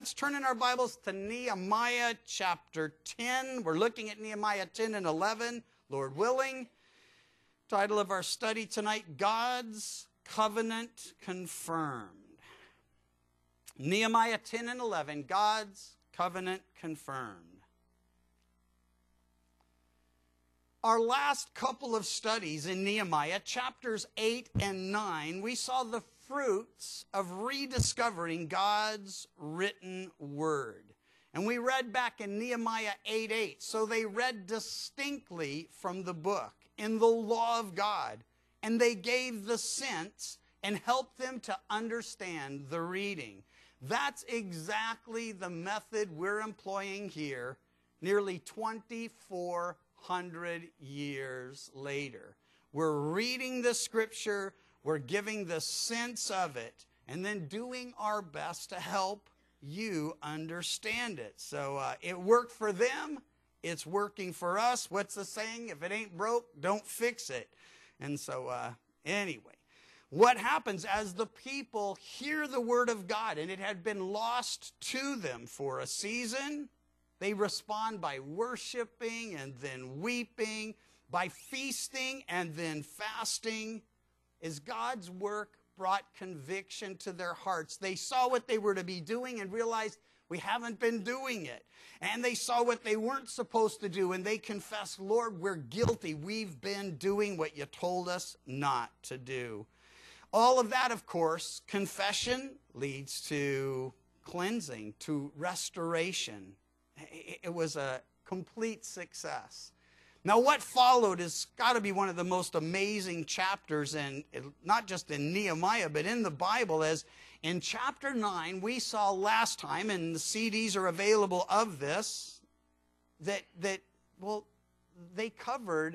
Let's turn in our Bibles to Nehemiah chapter 10. We're looking at Nehemiah 10 and 11, Lord willing. Title of our study tonight, God's Covenant Confirmed. Nehemiah 10 and 11, God's Covenant Confirmed. Our last couple of studies in Nehemiah, chapters 8 and 9, we saw the fruits of rediscovering God's written word. And we read back in Nehemiah 8:8. So they read distinctly from the book in the law of God, and they gave the sense and helped them to understand the reading. That's exactly the method we're employing here nearly 2,400 years later. We're reading the scripture, we're giving the sense of it, and then doing our best to help you understand it. So it worked for them. It's working for us. What's the saying? If it ain't broke, don't fix it. And so anyway, what happens as the people hear the word of God and it had been lost to them for a season, they respond by worshiping and then weeping, by feasting and then fasting. As God's work brought conviction to their hearts, they saw what they were to be doing and realized we haven't been doing it. And they saw what they weren't supposed to do, and they confessed, Lord, we're guilty. We've been doing what you told us not to do. All of that, of course, confession leads to cleansing, to restoration. It was a complete success. Now, what followed has got to be one of the most amazing chapters, and not just in Nehemiah, but in the Bible, as in chapter 9, we saw last time, and the CDs are available of this, that they covered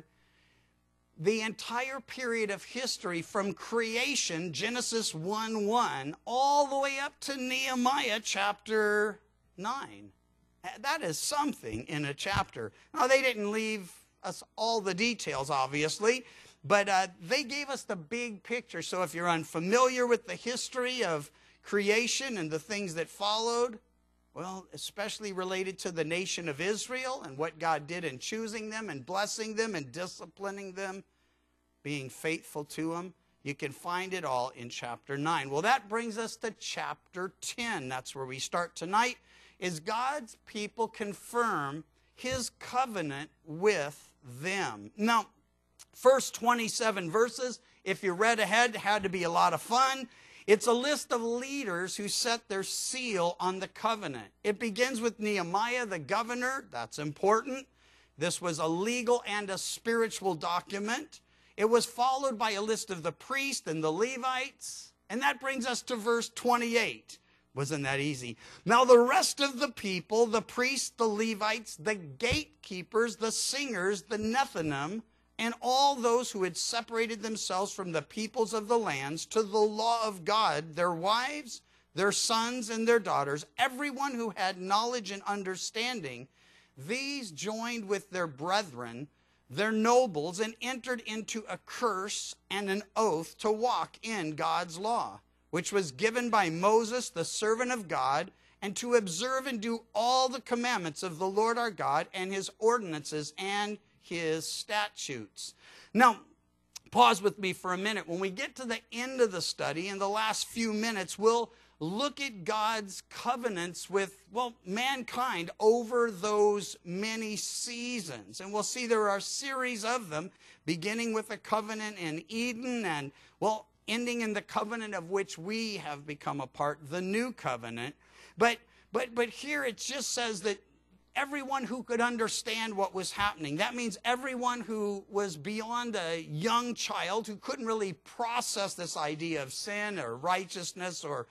the entire period of history from creation, Genesis 1:1, all the way up to Nehemiah chapter 9. That is something in a chapter. Now, they didn't leave us all the details, obviously, but they gave us the big picture. So if you're unfamiliar with the history of creation and the things that followed, well, especially related to the nation of Israel and what God did in choosing them and blessing them and disciplining them, being faithful to them, you can find it all in chapter 9. Well, that brings us to chapter 10. That's where we start tonight, is God's people confirm his covenant with them. Now, first 27 verses, if you read ahead, had to be a lot of fun. It's a list of leaders who set their seal on the covenant. It begins with Nehemiah, the governor. That's important. This was a legal and a spiritual document. It was followed by a list of the priests and the Levites. And that brings us to verse 28. Wasn't that easy? Now the rest of the people, the priests, the Levites, the gatekeepers, the singers, the Nethinim, and all those who had separated themselves from the peoples of the lands to the law of God, their wives, their sons, and their daughters, everyone who had knowledge and understanding, these joined with their brethren, their nobles, and entered into a curse and an oath to walk in God's law, which was given by Moses, the servant of God, and to observe and do all the commandments of the Lord our God and his ordinances and his statutes. Now, pause with me for a minute. When we get to the end of the study, in the last few minutes, we'll look at God's covenants with, mankind over those many seasons. And we'll see there are a series of them, beginning with a covenant in Eden and, ending in the covenant of which we have become a part, the new covenant. But here it just says that everyone who could understand what was happening, that means everyone who was beyond a young child, who couldn't really process this idea of sin or righteousness or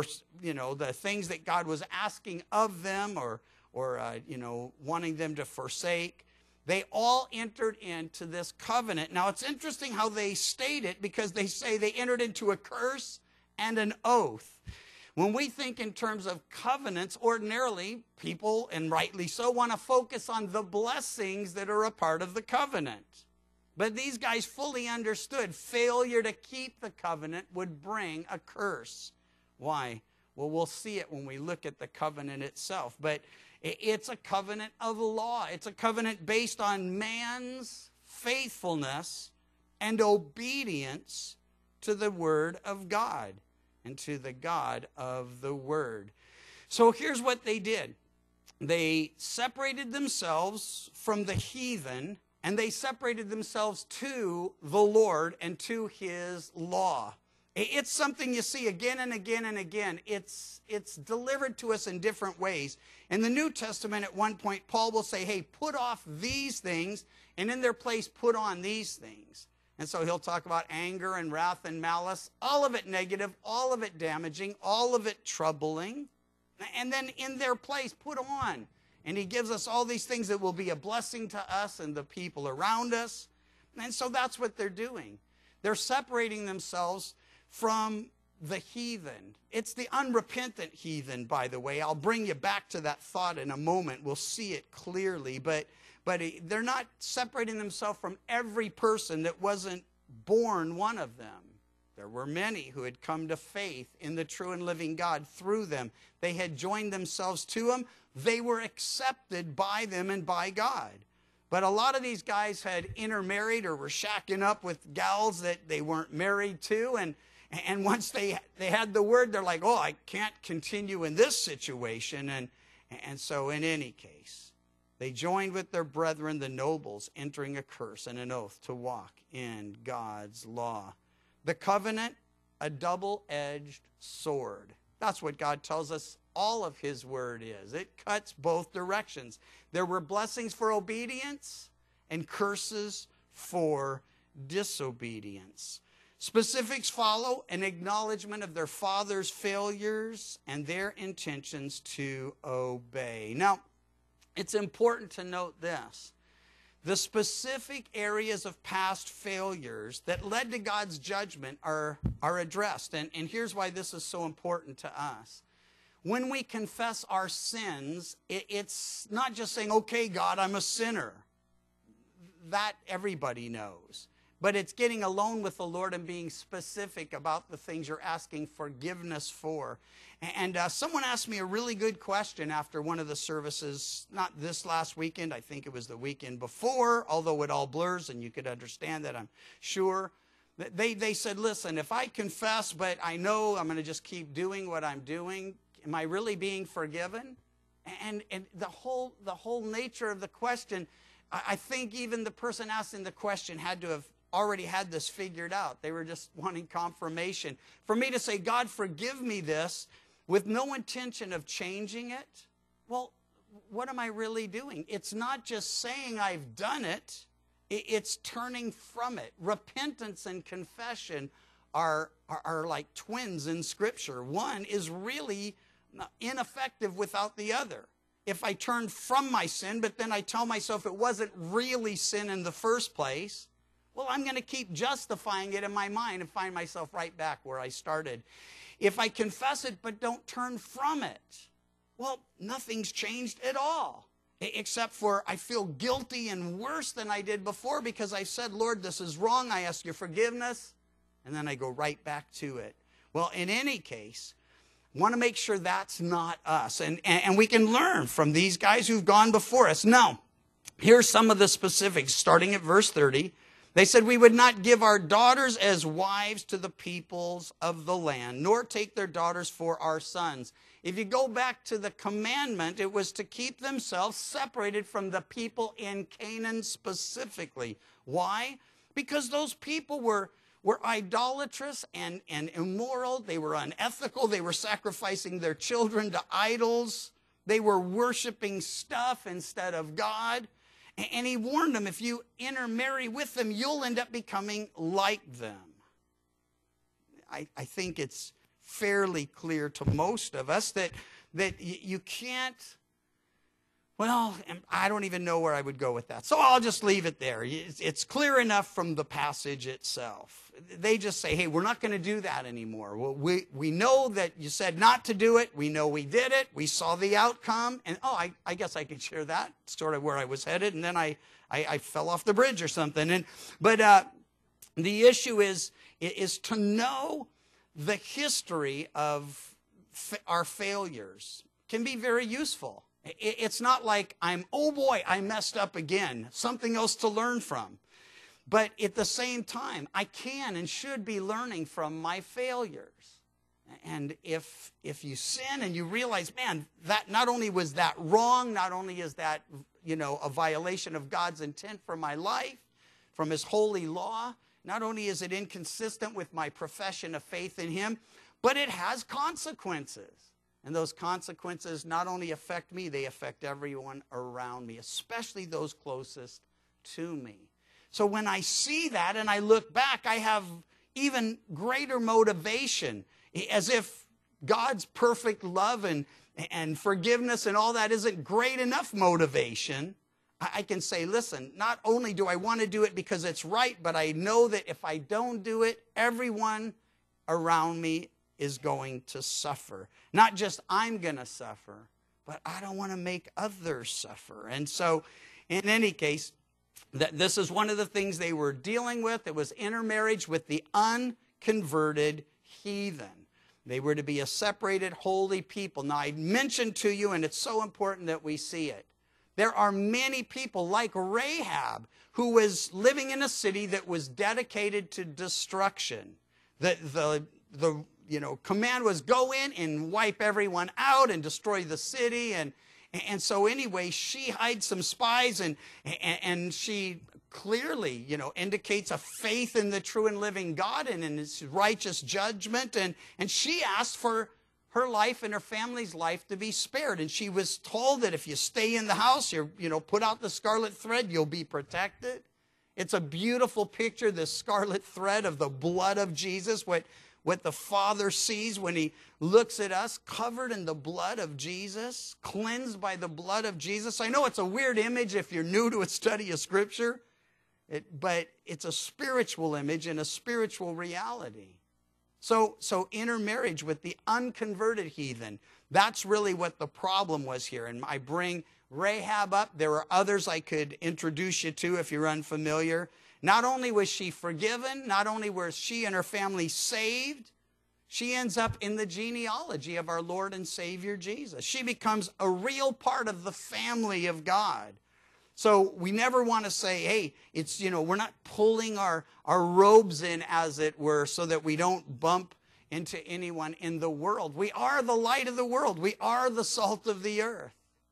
the things that God was asking of them or wanting them to forsake. They all entered into this covenant. Now, it's interesting how they state it, because they say they entered into a curse and an oath. When we think in terms of covenants, ordinarily, people, and rightly so, want to focus on the blessings that are a part of the covenant. But these guys fully understood failure to keep the covenant would bring a curse. Why? Well, we'll see it when we look at the covenant itself. But it's a covenant of law. It's a covenant based on man's faithfulness and obedience to the Word of God and to the God of the Word. So here's what they did. They separated themselves from the heathen, and they separated themselves to the Lord and to His law. It's something you see again and again and again. It's delivered to us in different ways. In the New Testament, at one point, Paul will say, hey, put off these things, and in their place, put on these things. And so he'll talk about anger and wrath and malice, all of it negative, all of it damaging, all of it troubling. And then in their place, put on. And he gives us all these things that will be a blessing to us and the people around us. And so that's what they're doing. They're separating themselves from the heathen. It's the unrepentant heathen, by the way. I'll bring you back to that thought in a moment. We'll see it clearly. But they're not separating themselves from every person that wasn't born one of them. There were many who had come to faith in the true and living God through them. They had joined themselves to Him. They were accepted by them and by God. But a lot of these guys had intermarried or were shacking up with gals that they weren't married to. And once they had the word, they're like, oh, I can't continue in this situation. And so in any case, they joined with their brethren, the nobles, entering a curse and an oath to walk in God's law. The covenant, a double-edged sword. That's what God tells us all of His word is. It cuts both directions. There were blessings for obedience and curses for disobedience. Specifics follow an acknowledgement of their father's failures and their intentions to obey. Now, it's important to note this. The specific areas of past failures that led to God's judgment are addressed. And here's why this is so important to us. When we confess our sins, it's not just saying, okay, God, I'm a sinner. That everybody knows. But it's getting alone with the Lord and being specific about the things you're asking forgiveness for. And someone asked me a really good question after one of the services, not this last weekend, I think it was the weekend before, although it all blurs and you could understand that, I'm sure. They said, listen, if I confess, but I know I'm going to just keep doing what I'm doing, am I really being forgiven? And the whole nature of the question, I think even the person asking the question had to have already had this figured out. They were just wanting confirmation. For me to say, God, forgive me this, with no intention of changing it, well, what am I really doing? It's not just saying I've done it, it's turning from it. Repentance and confession are like twins in Scripture. One is really ineffective without the other. If I turn from my sin, but then I tell myself it wasn't really sin in the first place, well, I'm going to keep justifying it in my mind and find myself right back where I started. If I confess it but don't turn from it, well, nothing's changed at all. Except for I feel guilty and worse than I did before because I said, Lord, this is wrong. I ask your forgiveness. And then I go right back to it. Well, in any case, want to make sure that's not us. And we can learn from these guys who've gone before us. Now, here's some of the specifics, starting at verse 30. They said, we would not give our daughters as wives to the peoples of the land, nor take their daughters for our sons. If you go back to the commandment, it was to keep themselves separated from the people in Canaan specifically. Why? Because those people were idolatrous and immoral. They were unethical. They were sacrificing their children to idols. They were worshiping stuff instead of God. And he warned them, if you intermarry with them, you'll end up becoming like them. I think it's fairly clear to most of us that you can't, well, I don't even know where I would go with that. So I'll just leave it there. It's clear enough from the passage itself. They just say, hey, we're not going to do that anymore. Well, we know that you said not to do it. We know we did it. We saw the outcome. And, I guess I could share that, sort of where I was headed. And then I fell off the bridge or something. But the issue is to know the history of our failures can be very useful. It's not like oh boy, I messed up again, something else to learn from. But at the same time, I can and should be learning from my failures. And if you sin and you realize, man, that not only was that wrong, not only is that, a violation of God's intent for my life, from his holy law, not only is it inconsistent with my profession of faith in him, but it has consequences. And those consequences not only affect me, they affect everyone around me, especially those closest to me. So when I see that and I look back, I have even greater motivation, as if God's perfect love and forgiveness and all that isn't great enough motivation. I can say, listen, not only do I want to do it because it's right, but I know that if I don't do it, everyone around me is going to suffer. Not just I'm going to suffer, but I don't want to make others suffer. And so, in any case, this is one of the things they were dealing with. It was intermarriage with the unconverted heathen. They were to be a separated, holy people. Now, I mentioned to you, and it's so important that we see it, there are many people like Rahab who was living in a city that was dedicated to destruction. The command was go in and wipe everyone out and destroy the city. And so anyway, she hides some spies and she clearly, indicates a faith in the true and living God and in his righteous judgment. And she asked for her life and her family's life to be spared. And she was told that if you stay in the house, put out the scarlet thread, you'll be protected. It's a beautiful picture, this scarlet thread of the blood of Jesus, what the Father sees when he looks at us, covered in the blood of Jesus, cleansed by the blood of Jesus. I know it's a weird image if you're new to a study of Scripture, but it's a spiritual image and a spiritual reality. So intermarriage with the unconverted heathen, that's really what the problem was here. And I bring Rahab up. There are others I could introduce you to if you're unfamiliar. Not only was she forgiven, not only was she and her family saved, she ends up in the genealogy of our Lord and Savior Jesus. She becomes a real part of the family of God. So we never want to say, hey, it's, we're not pulling our robes in, as it were, so that we don't bump into anyone in the world. We are the light of the world. We are the salt of the earth.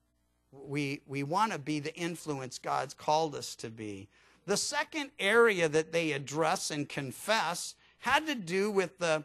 We want to be the influence God's called us to be. The second area that they address and confess had to do with the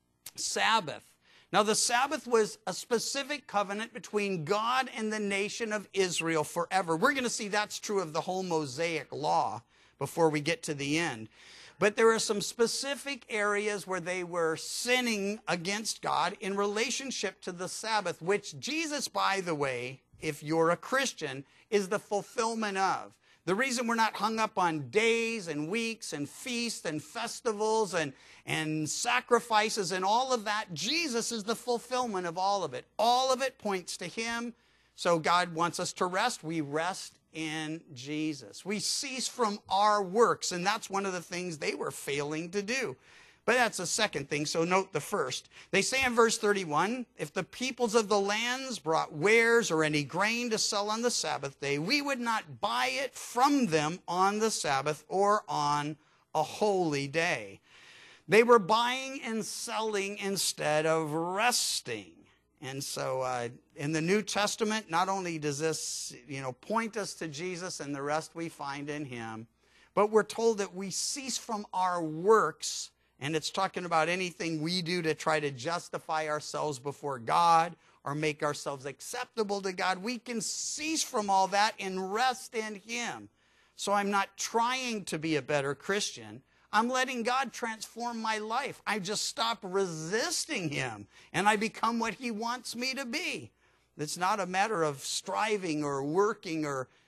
Sabbath. Now, the Sabbath was a specific covenant between God and the nation of Israel forever. We're going to see that's true of the whole Mosaic law before we get to the end. But there are some specific areas where they were sinning against God in relationship to the Sabbath, which Jesus, by the way, if you're a Christian, is the fulfillment of. The reason we're not hung up on days and weeks and feasts and festivals and sacrifices and all of that, Jesus is the fulfillment of all of it. All of it points to him. So God wants us to rest. We rest in Jesus. We cease from our works, and that's one of the things they were failing to do. But that's the second thing, so note the first. They say in verse 31, if the peoples of the lands brought wares or any grain to sell on the Sabbath day, we would not buy it from them on the Sabbath or on a holy day. They were buying and selling instead of resting. And so in the New Testament, not only does this point us to Jesus and the rest we find in him, but we're told that we cease from our works. And it's talking about anything we do to try to justify ourselves before God or make ourselves acceptable to God. We can cease from all that and rest in him. So I'm not trying to be a better Christian. I'm letting God transform my life. I just stop resisting him and I become what he wants me to be. It's not a matter of striving or working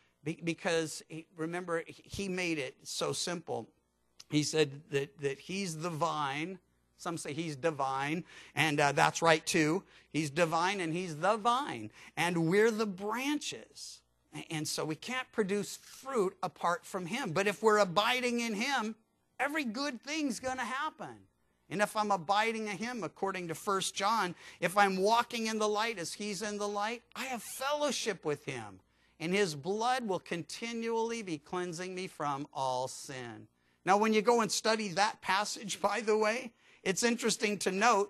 because remember, he made it so simple. He said that he's the vine. Some say he's divine, and that's right too. He's divine and he's the vine, and we're the branches. And so we can't produce fruit apart from him. But if we're abiding in him, every good thing's going to happen. And if I'm abiding in him, according to 1 John, if I'm walking in the light as he's in the light, I have fellowship with him. And his blood will continually be cleansing me from all sin. Now, when you go and study that passage, by the way, it's interesting to note,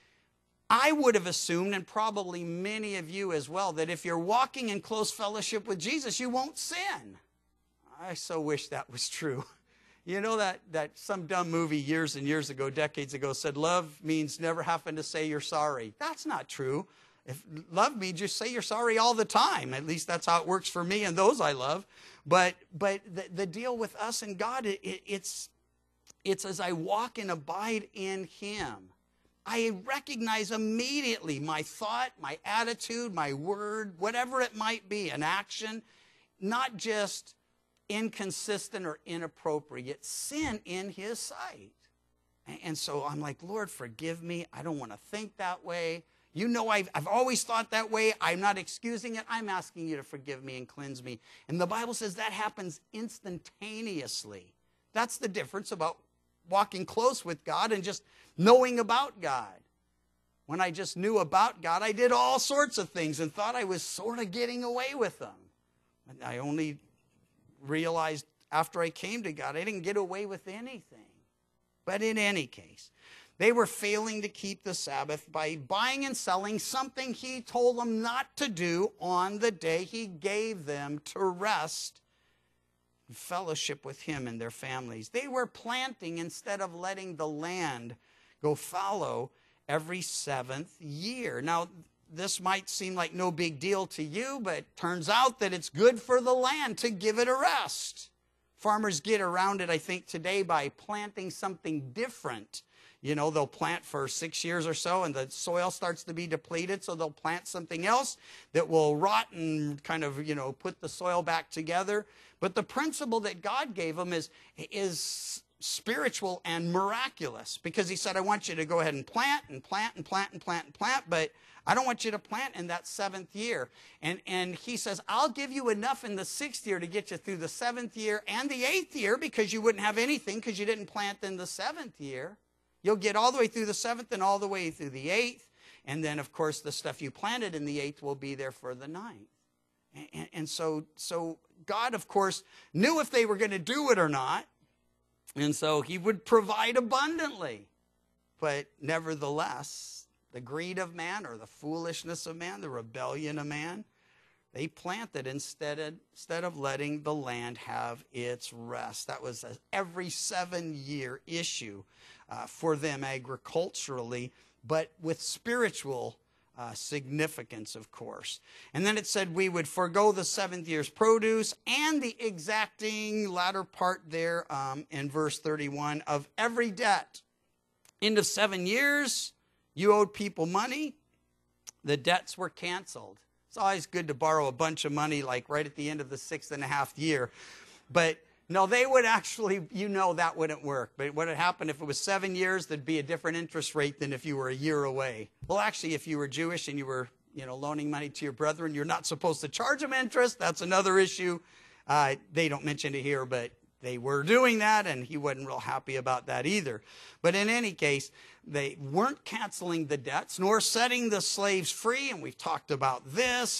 I would have assumed, and probably many of you as well, that if you're walking in close fellowship with Jesus, you won't sin. I so wish that was true. You know that some dumb movie years and years ago, decades ago, said love means never having to say you're sorry. That's not true. If love means you say you're sorry all the time. At least that's how it works for me and those I love. But the deal with us and God, it's as I walk and abide in him, I recognize immediately my thought, my attitude, my word, whatever it might be, an action, not just inconsistent or inappropriate sin in his sight. And so I'm like, Lord, forgive me. I don't want to think that way. You know, I've always thought that way. I'm not excusing it. I'm asking you to forgive me and cleanse me. And the Bible says that happens instantaneously. That's the difference about walking close with God and just knowing about God. When I just knew about God, I did all sorts of things and thought I was sort of getting away with them. And I only realized after I came to God, I didn't get away with anything. But in any case, they were failing to keep the Sabbath by buying and selling something he told them not to do on the day he gave them to rest and fellowship with him and their families. They were planting instead of letting the land go fallow every 7th year. Now, this might seem like no big deal to you, but it turns out that it's good for the land to give it a rest. Farmers get around it, I think, today by planting something different. You know, they'll plant for 6 years or so and the soil starts to be depleted, so they'll plant something else that will rot and kind of, you know, put the soil back together. But the principle that God gave them is spiritual and miraculous, because he said, I want you to go ahead and plant and plant and plant and plant and plant, but I don't want you to plant in that 7th year. And he says, I'll give you enough in the 6th year to get you through the 7th year and the 8th year, because you wouldn't have anything because you didn't plant in the 7th year. You'll get all the way through the 7th and all the way through the 8th. And then, of course, the stuff you planted in the 8th will be there for the 9th. And so God, of course, knew if they were going to do it or not. And so he would provide abundantly. But nevertheless, the greed of man, or the foolishness of man, the rebellion of man, they planted instead of letting the land have its rest. That was an every 7-year issue for them agriculturally, but with spiritual significance, of course. And then it said we would forego the 7th year's produce and the exacting latter part there in verse 31 of every debt. End of 7 years, you owed people money, the debts were canceled. It's always good to borrow a bunch of money like right at the end of the 6.5 year. But no, they would actually, you know, that wouldn't work. But what would happen if it was 7 years, there'd be a different interest rate than if you were a year away. Well, actually, if you were Jewish and you were, you know, loaning money to your brethren, you're not supposed to charge them interest. That's another issue. They don't mention it here, but they were doing that, and he wasn't real happy about that either. But in any case, they weren't canceling the debts nor setting the slaves free, and we've talked about this.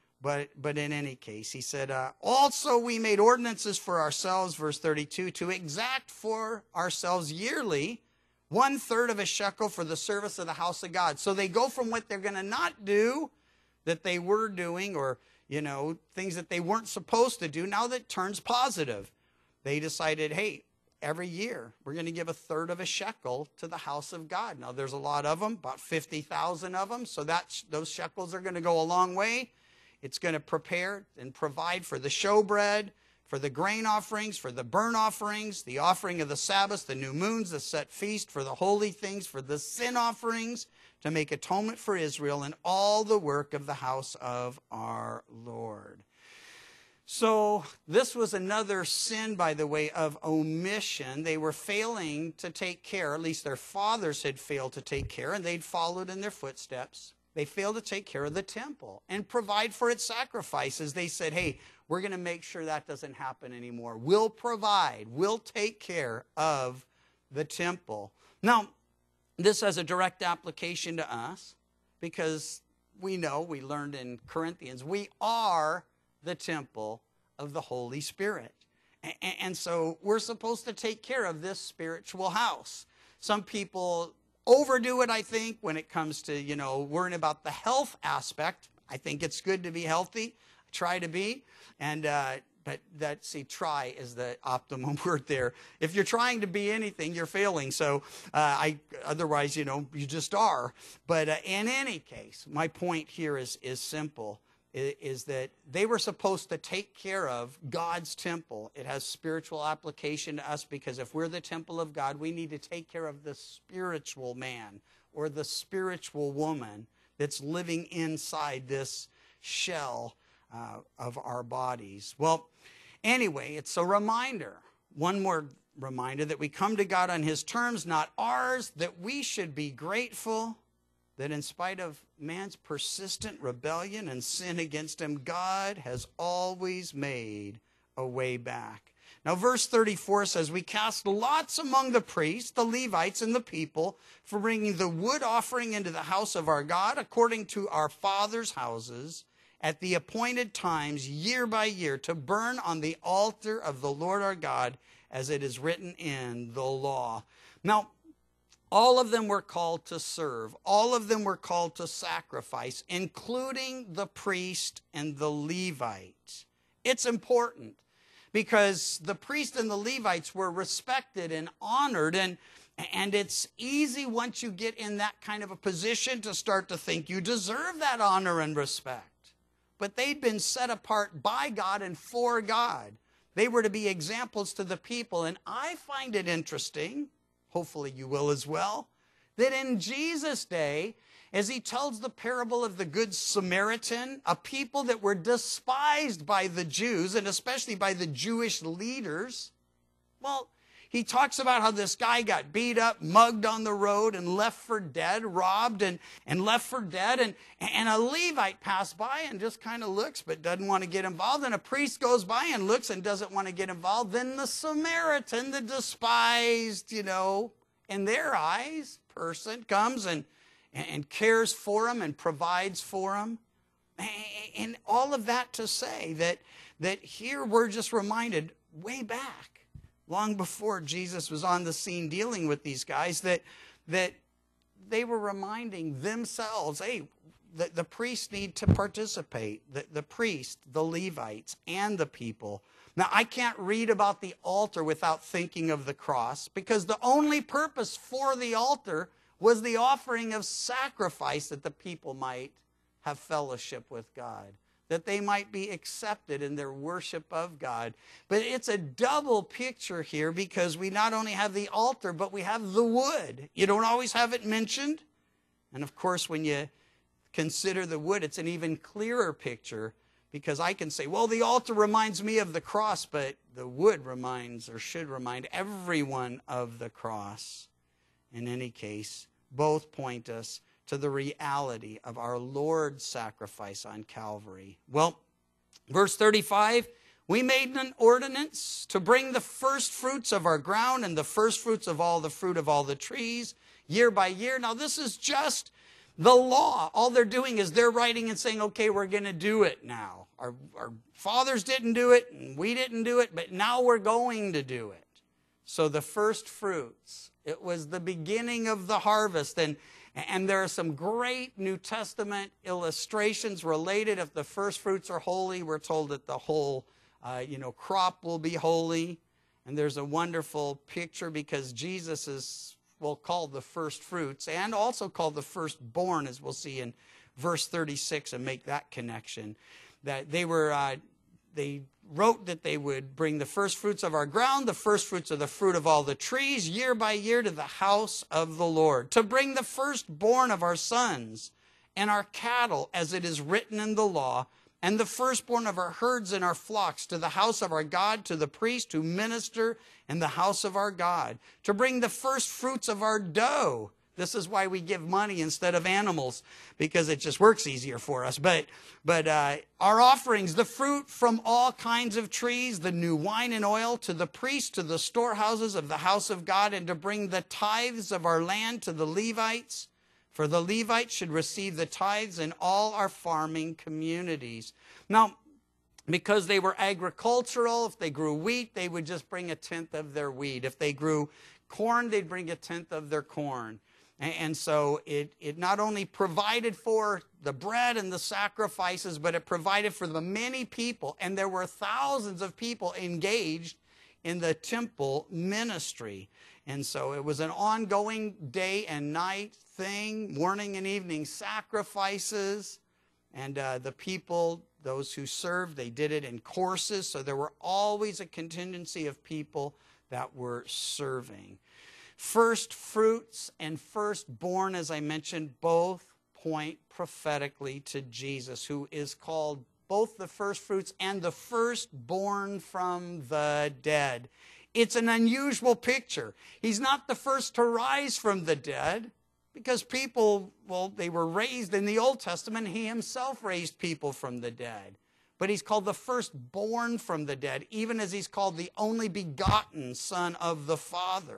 But in any case, he said, also we made ordinances for ourselves, verse 32, to exact for ourselves yearly 1/3 of a shekel for the service of the house of God. So they go from what they're going to not do that they were doing, or, you know, things that they weren't supposed to do. Now that turns positive. They decided, hey, every year we're going to give 1/3 of a shekel to the house of God. Now there's a lot of them, about 50,000 of them. So those shekels are going to go a long way. It's going to prepare and provide for the showbread, for the grain offerings, for the burnt offerings, the offering of the Sabbath, the new moons, the set feast, for the holy things, for the sin offerings, to make atonement for Israel, and all the work of the house of our Lord. So this was another sin, by the way, of omission. They were failing to take care, at least their fathers had failed to take care, and they'd followed in their footsteps. They failed to take care of the temple and provide for its sacrifices. They said, hey, we're going to make sure that doesn't happen anymore. We'll provide, we'll take care of the temple. Now, This has a direct application to us because we know, we learned in Corinthians, we are the temple of the Holy Spirit. And so we're supposed to take care of this spiritual house. Some people overdo it, I think, when it comes to, worrying about the health aspect. I think it's good to be healthy. I try to be. But try is the optimum word there. If you're trying to be anything, you're failing. So otherwise, you just are. But in any case, my point here is simple. Is that they were supposed to take care of God's temple. It has spiritual application to us because if we're the temple of God, we need to take care of the spiritual man or the spiritual woman that's living inside this shell of our bodies. Well, anyway, it's a reminder, one more reminder that we come to God on his terms, not ours, that we should be grateful that in spite of man's persistent rebellion and sin against him, God has always made a way back. Now, verse 34 says, we cast lots among the priests, the Levites, and the people for bringing the wood offering into the house of our God according to our fathers' houses at the appointed times, year by year, to burn on the altar of the Lord our God, as it is written in the law. Now, all of them were called to serve. All of them were called to sacrifice, including the priest and the Levite. It's important because the priest and the Levites were respected and honored, and it's easy once you get in that kind of a position to start to think you deserve that honor and respect. But they'd been set apart by God and for God. They were to be examples to the people, and I find it interesting, hopefully you will as well, that in Jesus' day, as he tells the parable of the Good Samaritan, a people that were despised by the Jews, and especially by the Jewish leaders, well, he talks about how this guy got beat up, mugged on the road, and left for dead, robbed and left for dead. And a Levite passed by and just kind of looks but doesn't want to get involved. And a priest goes by and looks and doesn't want to get involved. Then the Samaritan, the despised, in their eyes, person comes and cares for him and provides for him. And all of that to say that here we're just reminded way back, long before Jesus was on the scene dealing with these guys, that they were reminding themselves, hey, the priests need to participate, the priest, the Levites, and the people. Now, I can't read about the altar without thinking of the cross, because the only purpose for the altar was the offering of sacrifice that the people might have fellowship with God, that they might be accepted in their worship of God. But it's a double picture here because we not only have the altar, but we have the wood. You don't always have it mentioned. And of course, when you consider the wood, it's an even clearer picture because I can say, well, the altar reminds me of the cross, but the wood reminds or should remind everyone of the cross. In any case, both point us to the reality of our Lord's sacrifice on Calvary. Well, verse 35, we made an ordinance to bring the first fruits of our ground and the first fruits of all the fruit of all the trees year by year. Now, this is just the law. All they're doing is they're writing and saying, okay, we're going to do it now. Our fathers didn't do it, and we didn't do it, but now we're going to do it. So the first fruits, it was the beginning of the harvest, and there are some great New Testament illustrations related. If the first fruits are holy, we're told that the whole, crop will be holy. And there's a wonderful picture because Jesus is, called the first fruits and also called the firstborn, as we'll see in verse 36 and make that connection. That they wrote that they would bring the first fruits of our ground, the first fruits of the fruit of all the trees, year by year to the house of the Lord, to bring the firstborn of our sons and our cattle, as it is written in the law, and the firstborn of our herds and our flocks to the house of our God, to the priest who minister in the house of our God, to bring the first fruits of our dough, This is why we give money instead of animals, because it just works easier for us. But our offerings, the fruit from all kinds of trees, the new wine and oil, to the priests, to the storehouses of the house of God, and to bring the tithes of our land to the Levites. For the Levites should receive the tithes in all our farming communities. Now, because they were agricultural, if they grew wheat, they would just bring a tenth of their wheat. If they grew corn, they'd bring a tenth of their corn. And so it not only provided for the bread and the sacrifices, but it provided for the many people. And there were thousands of people engaged in the temple ministry. And so it was an ongoing day and night thing, morning and evening sacrifices. And the people, those who served, they did it in courses. So there were always a contingency of people that were serving. First fruits and firstborn, as I mentioned, both point prophetically to Jesus, who is called both the first fruits and the firstborn from the dead. It's an unusual picture. He's not the first to rise from the dead, because people, well, they were raised in the Old Testament. He himself raised people from the dead. But he's called the firstborn from the dead, even as he's called the only begotten Son of the Father.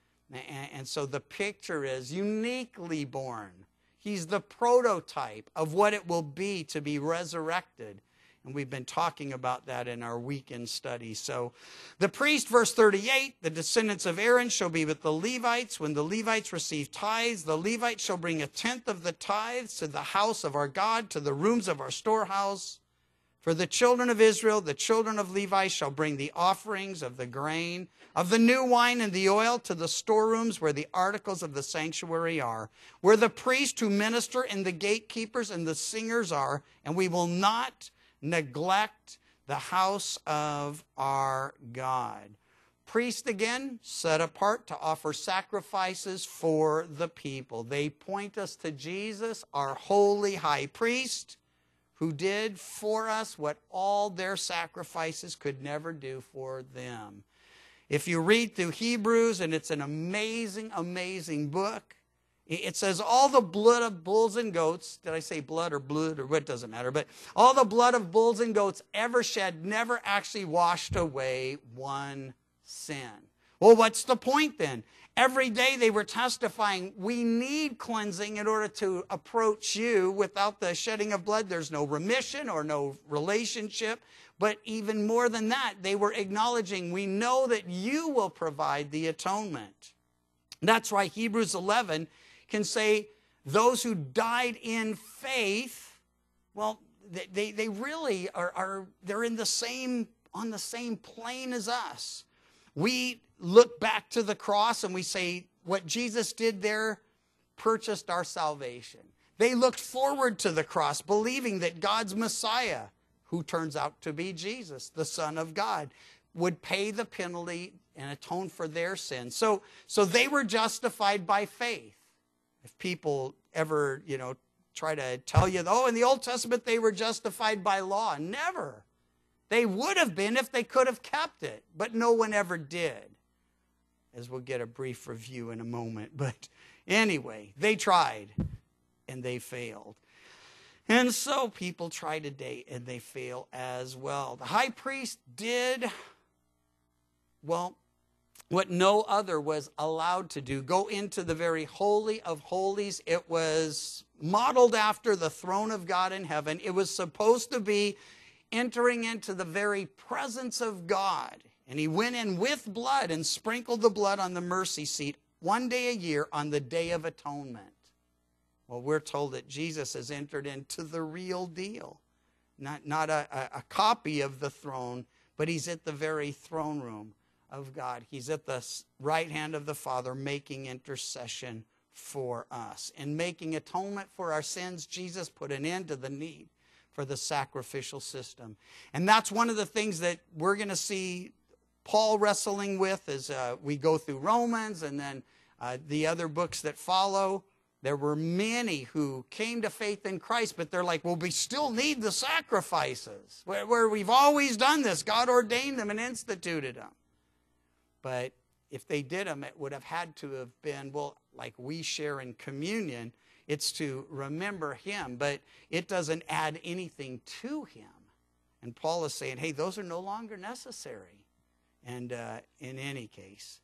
And so the picture is uniquely born. He's the prototype of what it will be to be resurrected. And we've been talking about that in our weekend study. So the priest, verse 38, the descendants of Aaron shall be with the Levites. When the Levites receive tithes, the Levites shall bring a tenth of the tithes to the house of our God, to the rooms of our storehouse. For the children of Israel, the children of Levi, shall bring the offerings of the grain, of the new wine and the oil, to the storerooms where the articles of the sanctuary are, where the priests who minister and the gatekeepers and the singers are, and we will not neglect the house of our God. Priests, again, set apart to offer sacrifices for the people. They point us to Jesus, our holy high priest, who did for us what all their sacrifices could never do for them. If you read through Hebrews, and it's an amazing, amazing book, it says all the blood of bulls and goats, did I say blood or blood, or what, doesn't matter, but all the blood of bulls and goats ever shed never actually washed away one sin. Well, what's the point then? Every day they were testifying, we need cleansing in order to approach you. Without the shedding of blood, there's no remission or no relationship. But even more than that, they were acknowledging, we know that you will provide the atonement. That's why Hebrews 11 can say those who died in faith, well, they really they're in on the same plane as us. We look back to the cross and we say, what Jesus did there purchased our salvation. They looked forward to the cross, believing that God's Messiah, who turns out to be Jesus, the Son of God, would pay the penalty and atone for their sins. So they were justified by faith. If people ever, try to tell you, in the Old Testament they were justified by law. Never. They would have been if they could have kept it, but no one ever did, as we'll get a brief review in a moment. But anyway, they tried and they failed. And so people try today and they fail as well. The high priest did, what no other was allowed to do, go into the very holy of holies. It was modeled after the throne of God in heaven. It was supposed to be entering into the very presence of God. And he went in with blood and sprinkled the blood on the mercy seat one day a year on the Day of Atonement. Well, we're told that Jesus has entered into the real deal. Not a copy of the throne, but he's at the very throne room of God. He's at the right hand of the Father making intercession for us. And making atonement for our sins, Jesus put an end to the need for the sacrificial system. And that's one of the things that we're going to see Paul wrestling with as we go through Romans and then the other books that follow. There were many who came to faith in Christ, but they're like, well, we still need the sacrifices. Where we've always done this. God ordained them and instituted them. But if they did them, it would have had to have been, well, like we share in communion. It's to remember him, but it doesn't add anything to him. And Paul is saying, hey, those are no longer necessary. And in any case,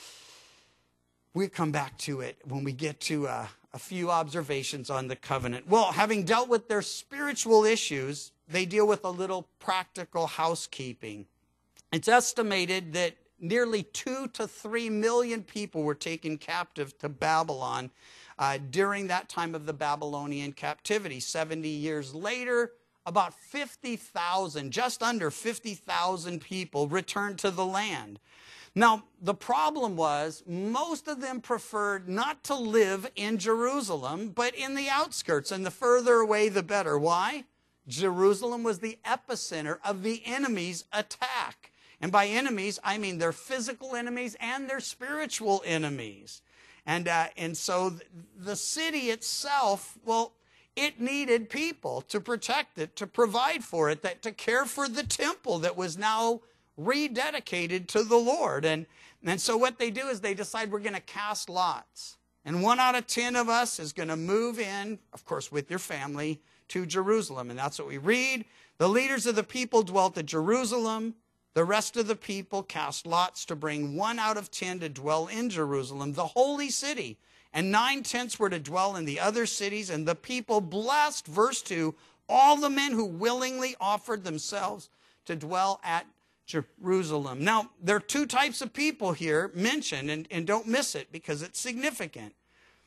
we'll come back to it when we get to a few observations on the covenant. Well, having dealt with their spiritual issues, they deal with a little practical housekeeping. It's estimated that nearly 2 to 3 million people were taken captive to Babylon during that time of the Babylonian captivity. 70 years later, about 50,000, just under 50,000 people returned to the land. Now, the problem was most of them preferred not to live in Jerusalem, but in the outskirts, and the further away, the better. Why? Jerusalem was the epicenter of the enemy's attack. And by enemies, I mean their physical enemies and their spiritual enemies. And so the city itself, well, it needed people to protect it, to provide for it, to care for the temple that was now rededicated to the Lord. And so what they do is they decide we're going to cast lots. And 1 out of 10 of us is going to move in, of course, with your family to Jerusalem. And that's what we read. The leaders of the people dwelt at Jerusalem. The rest of the people cast lots to bring 1 out of 10 to dwell in Jerusalem, the holy city. And 9/10 were to dwell in the other cities. And the people blessed, verse 2, all the men who willingly offered themselves to dwell at Jerusalem. Now, there are 2 types of people here mentioned, and don't miss it because it's significant.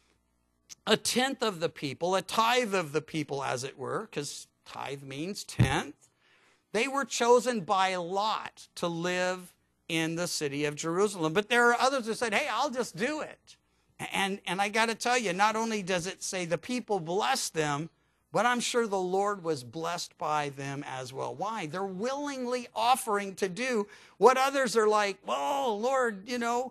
1/10 of the people, a tithe of the people, as it were, because tithe means 10th, they were chosen by lot to live in the city of Jerusalem. But there are others who said, hey, I'll just do it. And I got to tell you, not only does it say the people blessed them, but I'm sure the Lord was blessed by them as well. Why? They're willingly offering to do what others are like, oh, Lord,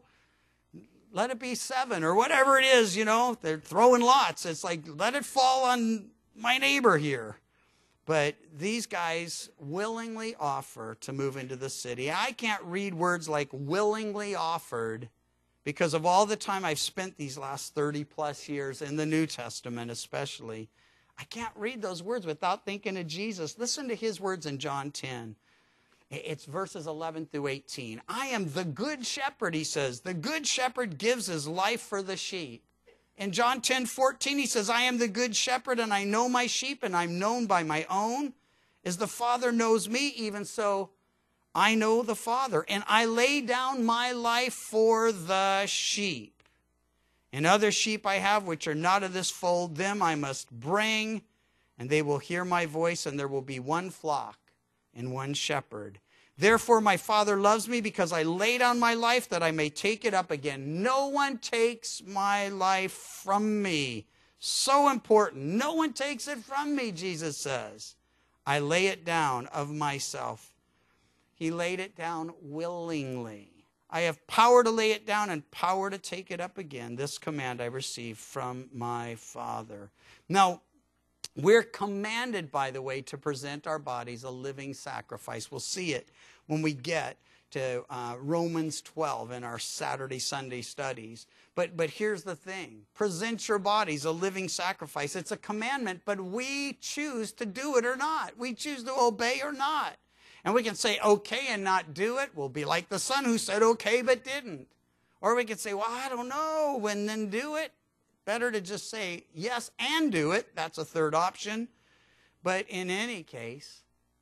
let it be 7 or whatever it is, They're throwing lots. It's like, let it fall on my neighbor here. But these guys willingly offer to move into the city. I can't read words like willingly offered because of all the time I've spent these last 30 plus years in the New Testament especially. I can't read those words without thinking of Jesus. Listen to his words in John 10. It's verses 11 through 18. I am the good shepherd, he says. The good shepherd gives his life for the sheep. In John 10:14, he says, I am the good shepherd, and I know my sheep, and I'm known by my own. As the Father knows me, even so I know the Father. And I lay down my life for the sheep. And other sheep I have, which are not of this fold, them I must bring, and they will hear my voice, and there will be one flock and one shepherd. Therefore my Father loves me, because I lay down my life that I may take it up again. No one takes my life from me. So important. No one takes it from me, Jesus says. I lay it down of myself. He laid it down willingly. I have power to lay it down and power to take it up again. This command I received from my Father. Now, we're commanded, by the way, to present our bodies a living sacrifice. We'll see it when we get to Romans 12 in our Saturday, Sunday studies. But here's the thing. Present your bodies a living sacrifice. It's a commandment, but we choose to do it or not. We choose to obey or not. And we can say okay and not do it. We'll be like the son who said okay but didn't. Or we can say, well, I don't know, and then do it. Better to just say yes and do it. That's a third option. But in any case,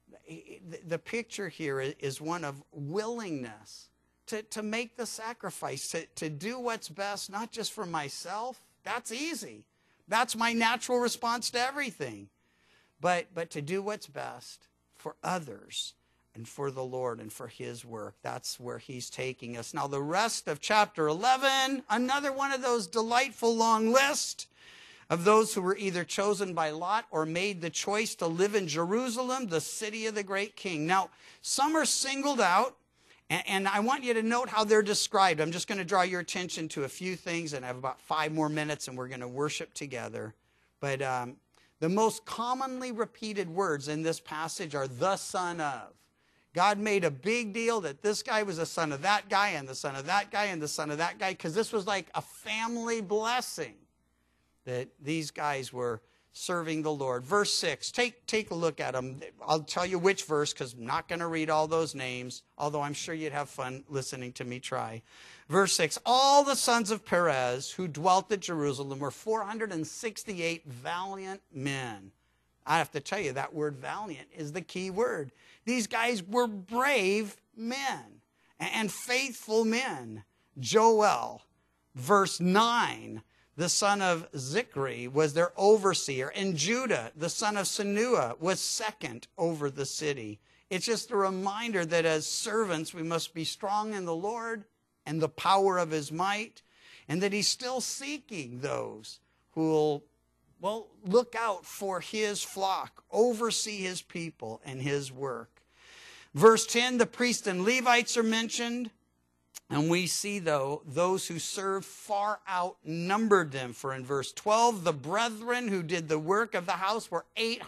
the picture here is one of willingness to make the sacrifice, to do what's best, not just for myself. That's easy. That's my natural response to everything. But to do what's best for others and for the Lord and for his work. That's where he's taking us. Now, the rest of chapter 11, another one of those delightful long lists of those who were either chosen by lot or made the choice to live in Jerusalem, the city of the great king. Now, some are singled out, and I want you to note how they're described. I'm just going to draw your attention to a few things, and I have about 5 more minutes, and we're going to worship together. But the most commonly repeated words in this passage are the son of. God made a big deal that this guy was the son of that guy and the son of that guy and the son of that guy, because this was like a family blessing that these guys were serving the Lord. Verse 6, take a look at them. I'll tell you which verse because I'm not going to read all those names, although I'm sure you'd have fun listening to me try. Verse 6, all the sons of Perez who dwelt at Jerusalem were 468 valiant men. I have to tell you, that word valiant is the key word. These guys were brave men and faithful men. Joel, verse 9, the son of Zichri was their overseer, and Judah, the son of Senua, was second over the city. It's just a reminder that as servants, we must be strong in the Lord and the power of his might, and that he's still seeking those who will look out for his flock, oversee his people and his work. Verse 10, the priests and Levites are mentioned. And we see, though, those who served far outnumbered them. For in verse 12, the brethren who did the work of the house were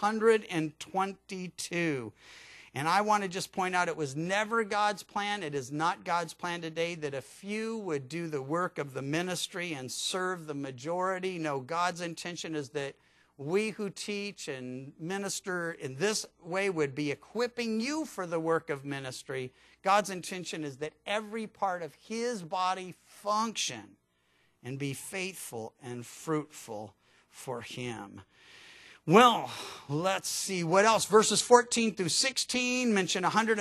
822. And I want to just point out, it was never God's plan. It is not God's plan today that a few would do the work of the ministry and serve the majority. No, God's intention is that we who teach and minister in this way would be equipping you for the work of ministry. God's intention is that every part of his body function and be faithful and fruitful for him. Well, let's see what else. Verses 14 through 16 mention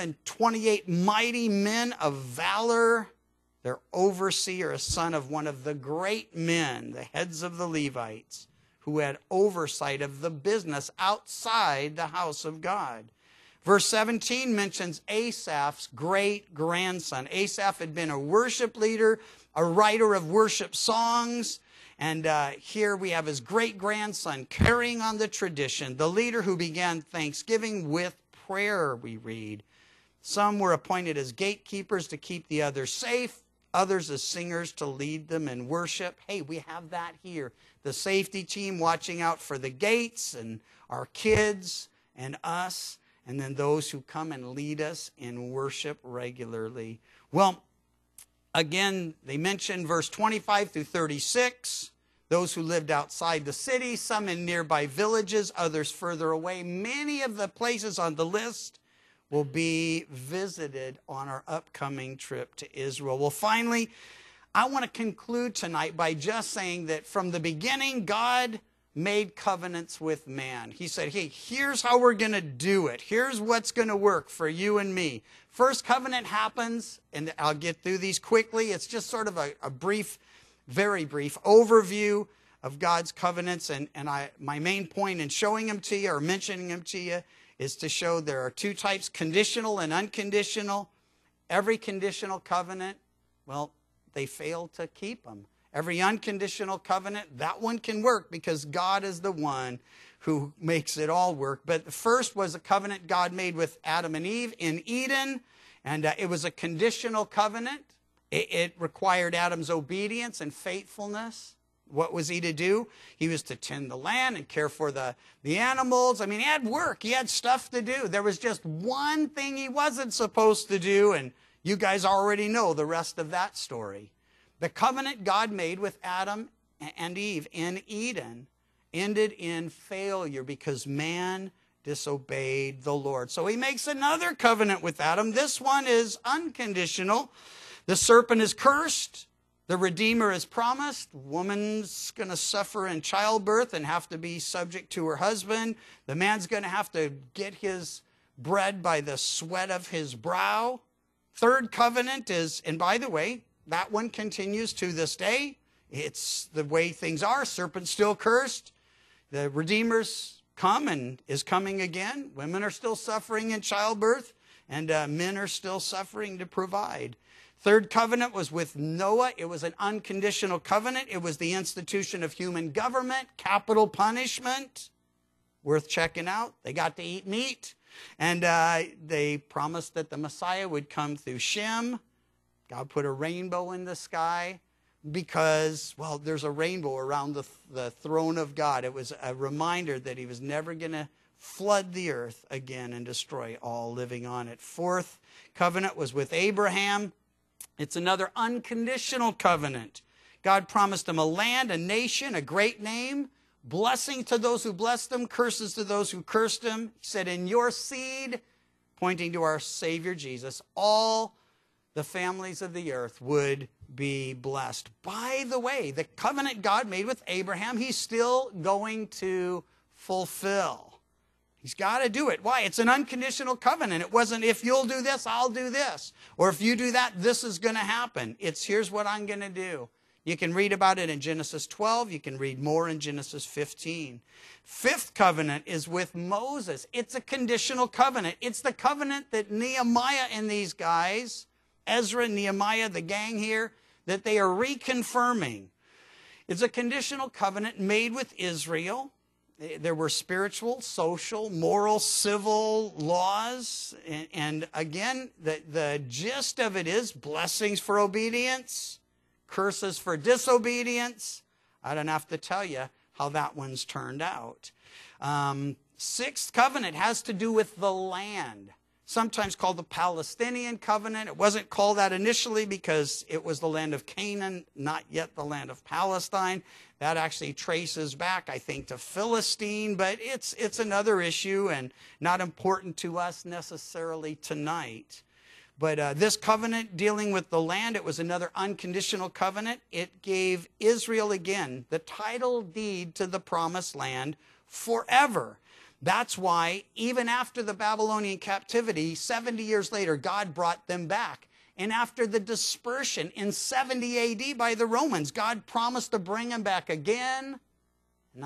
128 mighty men of valor. Their overseer, a son of one of the great men, the heads of the Levites, who had oversight of the business outside the house of God. Verse 17 mentions Asaph's great-grandson. Asaph had been a worship leader, a writer of worship songs, and here we have his great-grandson carrying on the tradition, the leader who began Thanksgiving with prayer, we read. Some were appointed as gatekeepers to keep the others safe, others as singers to lead them in worship. Hey, we have that here. The safety team watching out for the gates and our kids and us, and then those who come and lead us in worship regularly. Well, again, they mention verse 25 through 36, those who lived outside the city, some in nearby villages, others further away. Many of the places on the list will be visited on our upcoming trip to Israel. Well, finally, I want to conclude tonight by just saying that from the beginning, God made covenants with man. He said, hey, here's how we're going to do it. Here's what's going to work for you and me. First covenant happens, and I'll get through these quickly. It's just sort of a brief, very brief overview of God's covenants. And my main point in showing them to you or mentioning them to you is to show there are two types, conditional and unconditional. Every conditional covenant, well, they failed to keep them. Every unconditional covenant, that one can work because God is the one who makes it all work. But the first was a covenant God made with Adam and Eve in Eden, and it was a conditional covenant. It required Adam's obedience and faithfulness. What was he to do? He was to tend the land and care for the animals. I mean, he had work. He had stuff to do. There was just one thing he wasn't supposed to do, and you guys already know the rest of that story. The covenant God made with Adam and Eve in Eden ended in failure because man disobeyed the Lord. So he makes another covenant with Adam. This one is unconditional. The serpent is cursed. The Redeemer is promised. Woman's going to suffer in childbirth and have to be subject to her husband. The man's going to have to get his bread by the sweat of his brow. Third covenant is, and by the way, that one continues to this day. It's the way things are. Serpent's still cursed. The Redeemer's come and is coming again. Women are still suffering in childbirth, and men are still suffering to provide. Third covenant was with Noah. It was an unconditional covenant. It was the institution of human government, capital punishment. Worth checking out. They got to eat meat. And they promised that the Messiah would come through Shem. God put a rainbow in the sky because, well, there's a rainbow around the throne of God. It was a reminder that he was never going to flood the earth again and destroy all living on it. Fourth covenant was with Abraham. It's another unconditional covenant. God promised him a land, a nation, a great name, blessing to those who blessed him, curses to those who cursed him. He said, in your seed, pointing to our Savior Jesus, all the families of the earth would be blessed. By the way, the covenant God made with Abraham, he's still going to fulfill. He's got to do it. Why? It's an unconditional covenant. It wasn't, if you'll do this, I'll do this. Or if you do that, this is going to happen. It's, here's what I'm going to do. You can read about it in Genesis 12. You can read more in Genesis 15. Fifth covenant is with Moses. It's a conditional covenant. It's the covenant that Nehemiah and these guys, Ezra, Nehemiah, the gang here, that they are reconfirming. It's a conditional covenant made with Israel. There were spiritual, social, moral, civil laws. And again, the gist of it is blessings for obedience, curses for disobedience. I don't have to tell you how that one's turned out. Sixth covenant has to do with the land, sometimes called the Palestinian covenant. It wasn't called that initially because it was the land of Canaan, not yet the land of Palestine. That actually traces back, I think, to Philistine, but it's another issue and not important to us necessarily tonight. But this covenant dealing with the land, it was another unconditional covenant. It gave Israel, again, the title deed to the promised land forever. That's why even after the Babylonian captivity, 70 years later, God brought them back. And after the dispersion in 70 AD by the Romans, God promised to bring them back again. In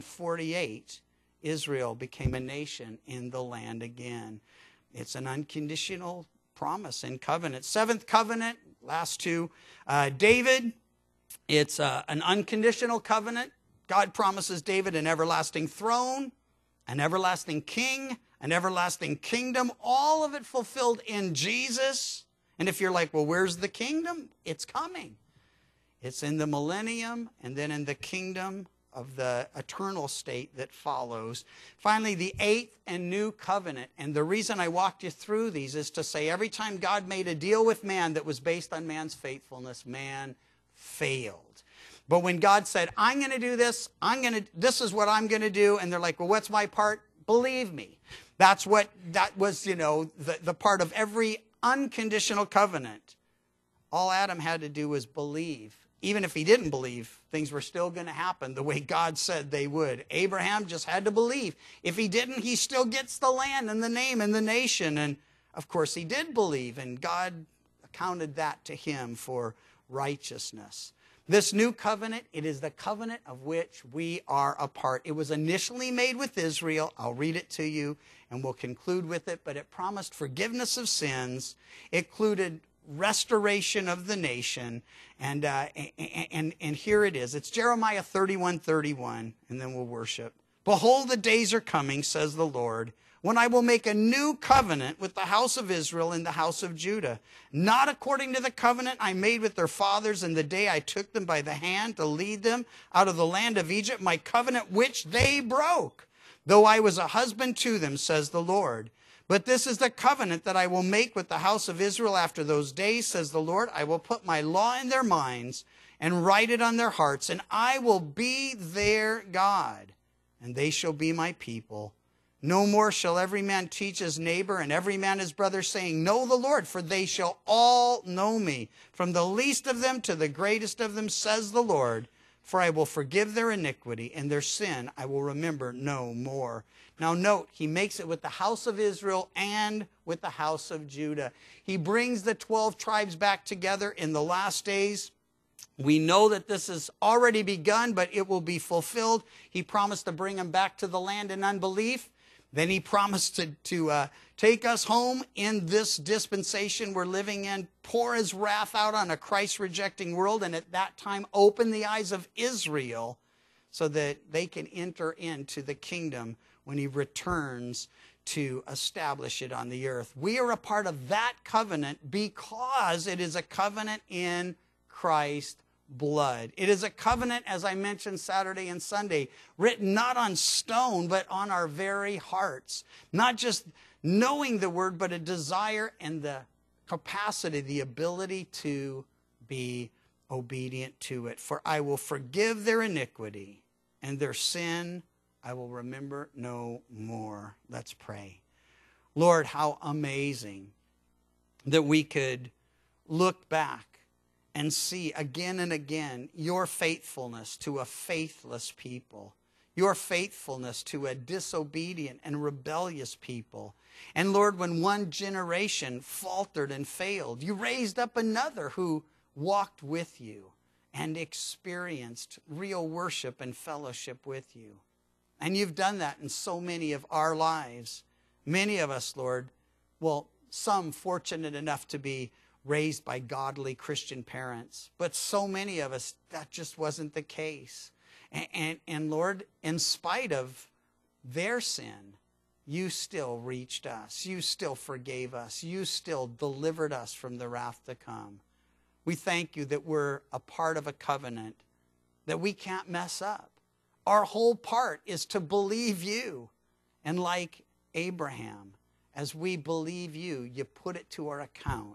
1948, Israel became a nation in the land again. It's an unconditional promise and covenant. Seventh covenant, last two. David, it's an unconditional covenant. God promises David an everlasting throne, an everlasting king, an everlasting kingdom, all of it fulfilled in Jesus. And if you're like, well, where's the kingdom? It's coming. It's in the millennium and then in the kingdom of the eternal state that follows. Finally, the eighth and new covenant. And the reason I walked you through these is to say every time God made a deal with man that was based on man's faithfulness, man failed. But when God said, I'm going to do this, this is what I'm going to do, and they're like, well, what's my part? Believe me. That was, the part of every unconditional covenant. All Adam had to do was believe. Even if he didn't believe, things were still going to happen the way God said they would. Abraham just had to believe. If he didn't, he still gets the land and the name and the nation. And of course, he did believe, and God accounted that to him for righteousness. This new covenant, it is the covenant of which we are a part. It was initially made with Israel. I'll read it to you, and we'll conclude with it. But it promised forgiveness of sins. It included restoration of the nation, and here it is. It's Jeremiah 31:31, and then we'll worship. Behold, the days are coming, says the Lord, when I will make a new covenant with the house of Israel and the house of Judah, not according to the covenant I made with their fathers in the day I took them by the hand to lead them out of the land of Egypt, my covenant which they broke, though I was a husband to them, says the Lord. But this is the covenant that I will make with the house of Israel after those days, says the Lord. I will put my law in their minds and write it on their hearts, and I will be their God, and they shall be my people. No more shall every man teach his neighbor and every man his brother, saying, know the Lord, for they shall all know me, from the least of them to the greatest of them, says the Lord. For I will forgive their iniquity, and their sin I will remember no more. Now note, he makes it with the house of Israel and with the house of Judah. He brings the 12 tribes back together in the last days. We know that this has already begun, but it will be fulfilled. He promised to bring them back to the land in unbelief. Then he promised to take us home in this dispensation we're living in, pour his wrath out on a Christ-rejecting world, and at that time open the eyes of Israel so that they can enter into the kingdom when he returns to establish it on the earth. We are a part of that covenant because it is a covenant in Christ blood. It is a covenant, as I mentioned Saturday and Sunday, written not on stone, but on our very hearts. Not just knowing the word, but a desire and the capacity, the ability to be obedient to it. For I will forgive their iniquity, and their sin I will remember no more. Let's pray. Lord, how amazing that we could look back and see again and again your faithfulness to a faithless people, your faithfulness to a disobedient and rebellious people. And Lord, when one generation faltered and failed, you raised up another who walked with you and experienced real worship and fellowship with you. And you've done that in so many of our lives. Many of us, Lord, well, some fortunate enough to be raised by godly Christian parents, but so many of us, that just wasn't the case. And Lord, in spite of their sin, you still reached us. You still forgave us. You still delivered us from the wrath to come. We thank you that we're a part of a covenant that we can't mess up. Our whole part is to believe you. And like Abraham, as we believe you, you put it to our account.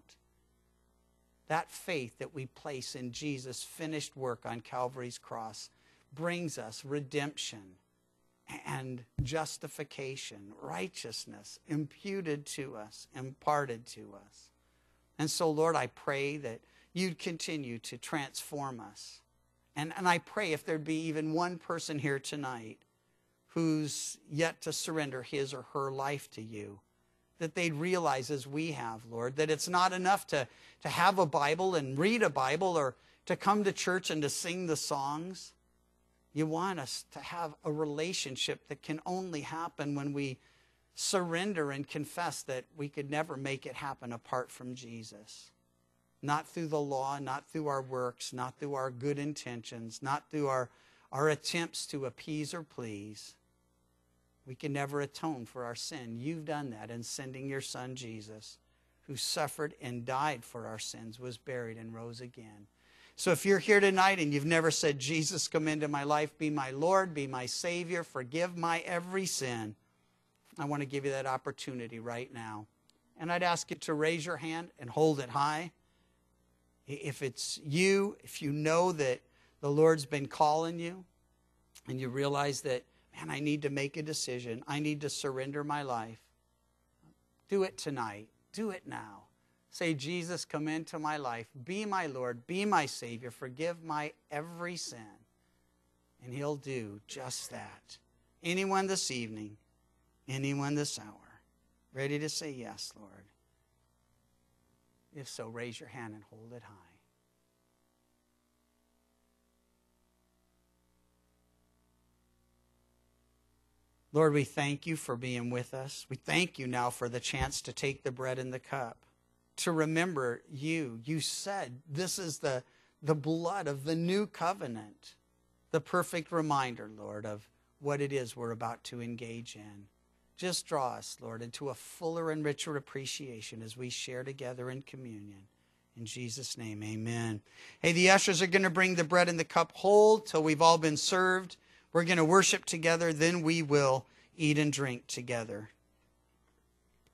That faith that we place in Jesus' finished work on Calvary's cross brings us redemption and justification, righteousness imputed to us, imparted to us. And so, Lord, I pray that you'd continue to transform us. And I pray if there'd be even one person here tonight who's yet to surrender his or her life to you, that they'd realize, as we have, Lord, that it's not enough to have a Bible and read a Bible or to come to church and to sing the songs. You want us to have a relationship that can only happen when we surrender and confess that we could never make it happen apart from Jesus. Not through the law, not through our works, not through our good intentions, not through our attempts to appease or please. We can never atone for our sin. You've done that in sending your Son, Jesus, who suffered and died for our sins, was buried and rose again. So if you're here tonight and you've never said, Jesus, come into my life, be my Lord, be my Savior, forgive my every sin, I want to give you that opportunity right now. And I'd ask you to raise your hand and hold it high. If it's you, if you know that the Lord's been calling you and you realize that, man, I need to make a decision, I need to surrender my life, do it tonight. Do it now. Say, Jesus, come into my life. Be my Lord. Be my Savior. Forgive my every sin. And he'll do just that. Anyone this evening, anyone this hour, ready to say yes, Lord? If so, raise your hand and hold it high. Lord, we thank you for being with us. We thank you now for the chance to take the bread and the cup, to remember you. You said this is the blood of the new covenant, the perfect reminder, Lord, of what it is we're about to engage in. Just draw us, Lord, into a fuller and richer appreciation as we share together in communion. In Jesus' name, amen. Hey, the ushers are going to bring the bread and the cup. Hold till we've all been served. We're going to worship together, then we will eat and drink together.